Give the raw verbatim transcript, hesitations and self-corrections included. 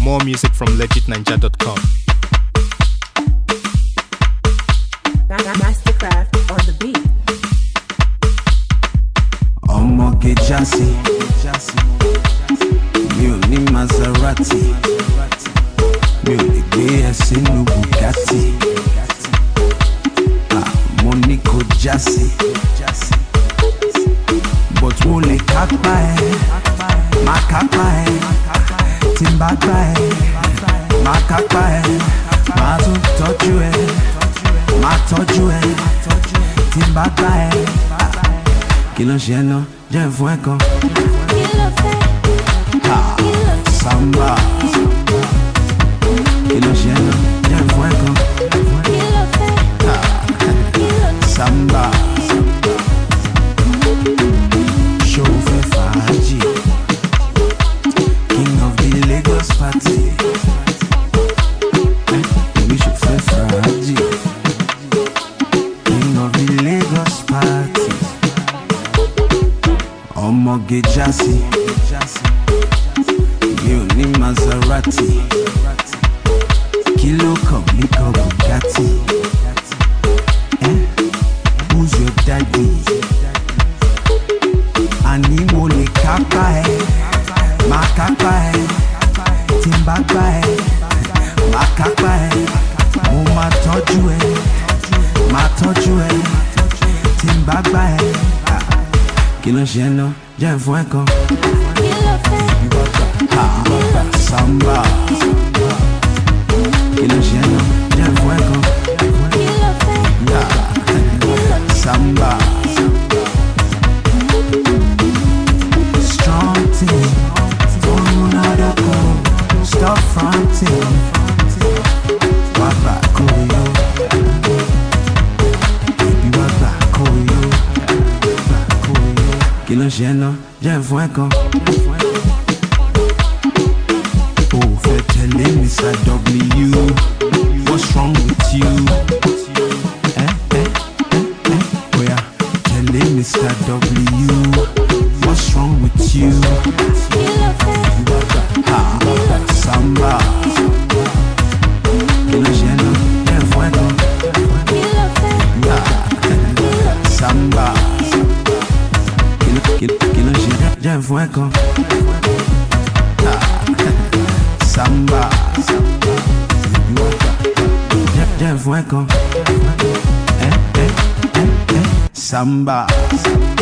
More music from legit ninja dot com. Mastercraft on the beat. Ọmọ Gejasi, mi ò ní Maserati, mi ò lè gbé ẹ sínú Bugatti. Ah, mo ní kó jásí, but mo lè kápá ẹ, má kápá ẹ, tí n bá gbá ẹ, má kápá ẹ, má tún tọ́jú ẹ, má tọ́jú ẹ, tí n bá gbá ẹ. Kí ló ń ṣe ẹ́ náà? Jẹ́ fún ẹ kan. Samba. Kí ló ń ṣe ẹ́ náà? Jẹ́ fún ẹ kan. Samba. Show fẹ́ fàájì. King of the Lagos party. We should fẹ́ fàájì. King of the Lagos party. Ọmọ Gejasi, mi ò ní Maserati, kí ló kàn mí kan Bugatti? Eh? Who's your daddy? Àní mo lè kápá ẹ, má kápá ẹ, tí n bá gbá ẹ, má kápá ẹ, mo máa tọ́jú ẹ, má tọ́jú ẹ, tí n bá gbá ẹ. Kí ló ń ṣe ẹ́ náà? Jẹ́ fún ẹ kan. Samba. Kí ló ń ṣe ẹ́ náà? Jẹ́ fún ẹ kan. Samba. Strong team. Don't know go. Stop fronting. Wàgbà kò yó. Baby wàgbà kò yó. Kí ló ń ṣe ẹ́ náà? Jẹ́ fún ẹ kan. Ó fẹ́ tẹ̀lé mister W. What's wrong with you? Eh, eh, eh, eh. Oya, tẹ̀lé mister W. What's wrong with you? Ha, Samba. Kí ló ń ṣe ẹ́ náà? Jẹ́ fún ẹ kan. Samba. Kí ló ń ṣe? Jẹ́ fún ẹ kan. Samba. Jẹ́ fún ẹ kan. Eh, eh, eh, eh. Samba.